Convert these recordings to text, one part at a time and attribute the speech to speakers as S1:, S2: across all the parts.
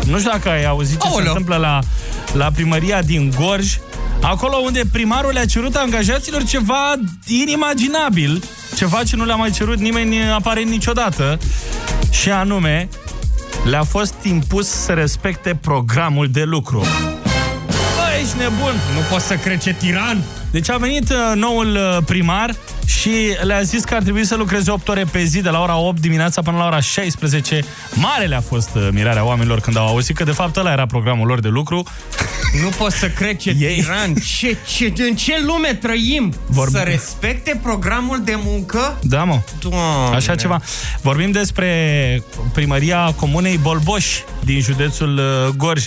S1: Nu știu dacă ai auzit ce se întâmplă la primăria din Gorj, acolo unde primarul le-a cerut angajaților ceva inimaginabil, ceva ce nu le-a mai cerut nimeni aparent niciodată, și anume, le-a fost impus să respecte programul de lucru. Bă, ești nebun!
S2: Nu poți să crezi, ce tiran!
S1: Deci a venit noul primar și le-a zis că ar trebui să lucreze 8 ore pe zi, de la ora 8 dimineața până la ora 16. Mare le-a fost mirarea oamenilor când au auzit că de fapt ăla era programul lor de lucru.
S2: Nu pot să cred, ce tiran! În ce lume trăim? Să respecte programul de muncă?
S1: Da, mă.
S2: Doamne.
S1: Așa ceva. Vorbim despre primăria comunei Bolboș din județul Gorj.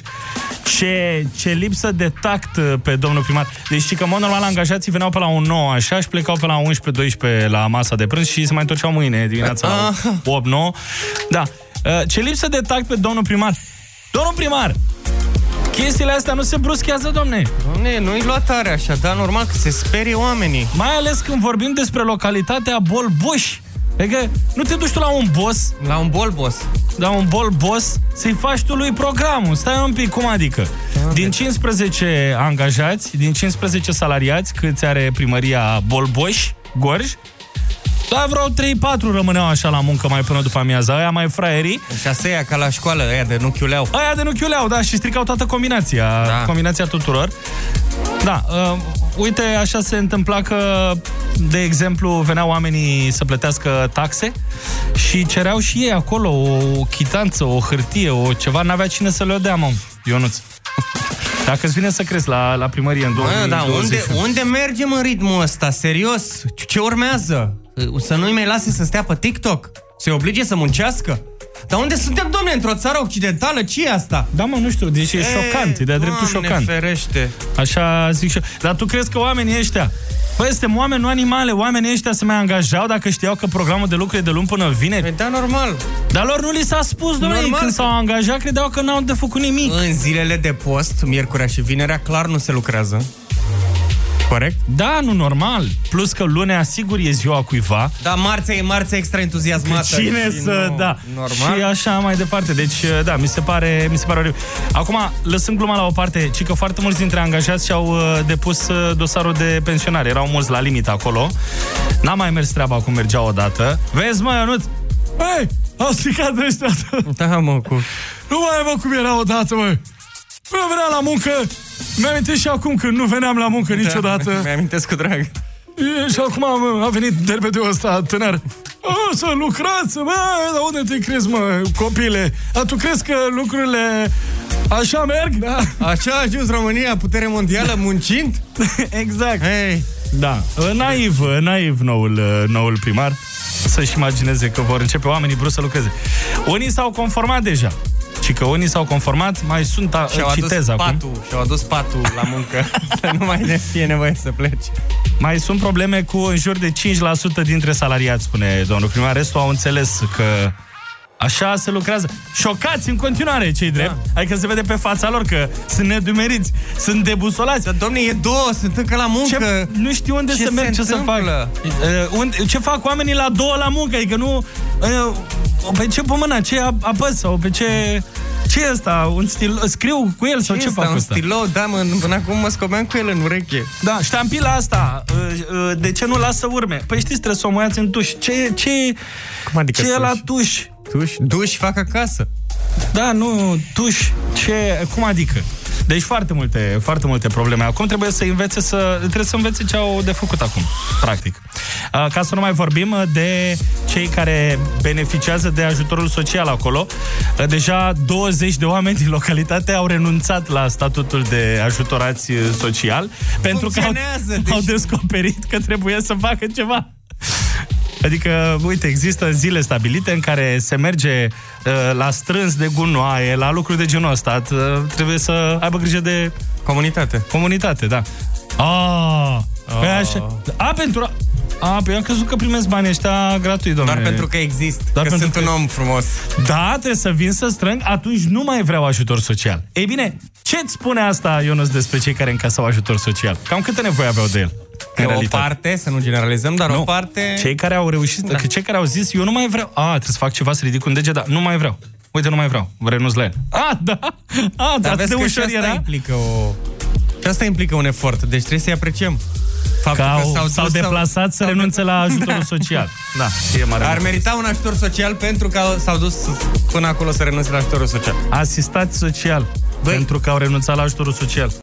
S1: Ce lipsă de tact pe domnul primar. Deci știi că, în mod normal, angajații veneau pe la 9 așa și plecau pe la 11-12 la masa de prânz și se mai întorceau mâine dimineața la 8-9. Da. Ce lipsă de tact pe domnul primar. Domnul primar! Chestiile astea nu se bruschează, domne.
S2: Domne, nu-i lua tare așa, dar normal că se sperie oamenii.
S1: Mai ales când vorbim despre localitatea Bolboș. Adică nu te duci tu la un boss.
S2: La un bolbos.
S1: La un bolboss să-i faci tu lui programul. Stai un pic, cum adică? Din 15 angajați, din 15 salariați, câți are primăria Bolboș, Gorj, doar vreo 3-4 rămâneau așa la muncă mai până după amiaza. Aia mai fraierii.
S2: Și asta e ca la școală, aia de nu chiuleau.
S1: Aia de nu chiuleau, da, și stricau toată combinația. Da. Combinația tuturor. Da, uite, așa se întâmpla că, de exemplu, veneau oamenii să plătească taxe și cereau și ei acolo o chitanță, o hârtie, o ceva. N-avea cine să le-o dea, mă, Ionuț. Dacă îți vine să crezi la primărie în 2020.
S2: Da, unde mergem în ritmul ăsta? Serios? Ce urmează? Să nu-i mai lase să stea pe TikTok? Se oblige să muncească? Dar unde suntem, domne? Într-o țară occidentală? Ce e asta?
S1: Da, mă, nu știu, deci e șocant, e de-a dreptul șocant.
S2: Ferește.
S1: Așa zic și eu. Dar tu crezi că oamenii ăștia, băi, suntem oameni, nu animale, oamenii ăștia se mai angajau dacă știau că programul de lucru e de luni până vineri?
S2: Păi da, normal.
S1: Dar lor nu li s-a spus, domnule, când s-au angajat, credeau că n-au de făcut nimic.
S2: În zilele de post, miercurea și vinerea, clar nu se lucrează. Corect?
S1: Da, nu, normal. Plus că lunea, sigur, e ziua cuiva.
S2: Da, marțea e marțea extra entuziasmată.
S1: Cine să,
S2: nu,
S1: da.
S2: Normal.
S1: Și așa mai departe. Deci, da, mi se pare oribil. Acum, lăsând gluma la o parte, ci că foarte mulți dintre angajați și-au depus dosarul de pensionare. Erau mulți la limită acolo. N-a mai mers treaba cum mergea odată. Vezi, mă, Ionuț? Hei, au stricat ăștia.
S2: Da, mă, cu...
S1: Nu mai, mă, cum era odată, mă. Nu veneam la muncă. Mi-amintesc și acum când nu veneam la muncă niciodată.
S2: Mi-amintesc cu drag.
S1: Și acum a venit derbedeul ăsta tânăr. Să lucrați, mă, dar unde te crezi, mă, copile? Dar tu crezi că lucrurile așa merg?
S2: Da. Așa a ajuns România, putere mondială, muncind?
S1: Exact.
S2: Hey.
S1: Da, naiv noul primar să-și imagineze că vor începe oamenii brusc să lucreze. Unii s-au conformat deja. Și că unii s-au conformat, mai sunt, citez acum.
S2: Și-au adus patul la muncă, să nu mai fie nevoie să pleci.
S1: Mai sunt probleme cu în jur de 5% dintre salariați, spune domnul primar. Restul au înțeles că așa se lucrează. Șocați în continuare, cei drept. Da. Adică se vede pe fața lor că sunt nedumeriți, sunt debusolați.
S2: Dar, domne, e două, sunt încă la muncă.
S1: Nu știu unde să merg, ce să fac. Ce fac oamenii la 2 la muncă? Adică nu... Pe ce pe mâna? Ce apăs? Sau pe ce... Ce e ăsta? Un stil... Scriu cu el sau ce fac ăsta?
S2: Un stilou, da, până acum mă scobeam cu el în ureche.
S1: Da, ștampila asta, de ce nu lasă urme? Păi știți, trebuie să o măiați în tuș.
S2: Cum adică
S1: ce e la tuș?
S2: Duș fac acasă.
S1: Da, nu, tuș. Cum adică? Deci foarte multe probleme. Acum trebuie să învețe ce au de făcut acum, practic. Ca să nu mai vorbim de cei care beneficiază de ajutorul social acolo. Deja 20 de oameni din localitate au renunțat la statutul de ajutorați social pentru că au descoperit că trebuie să facă ceva. Adică, uite, există zile stabilite în care se merge la strâns de gunoaie, la lucruri de genul ăsta. Trebuie să aibă grijă de... Comunitate, da. Păi am crezut că primesc banii ăștia gratuit, domnule.
S2: Doar pentru că exist, că sunt un om frumos.
S1: Da, trebuie să vin să strâng, atunci nu mai vreau ajutor social. Ei bine, ce-ți spune asta, Ionuț, despre cei care încasau ajutor social? Cam câtă nevoie aveau de el?
S2: O parte, să nu generalizăm, dar o parte...
S1: Cei care au reușit, cei care au zis, eu nu mai vreau. Trebuie să fac ceva, să ridic un deget, dar nu mai vreau. uite, nu mai vreau, renunț la el. Da, atât de ușor era.
S2: Și asta implică un efort, deci trebuie să-i apreciem.
S1: Că s-au deplasat să renunțe la ajutorul social. Da, e mare.
S2: Ar merita un ajutor social pentru că s-au dus până acolo să renunțe la ajutorul social.
S1: Asistați social, pentru că au renunțat la ajutorul social.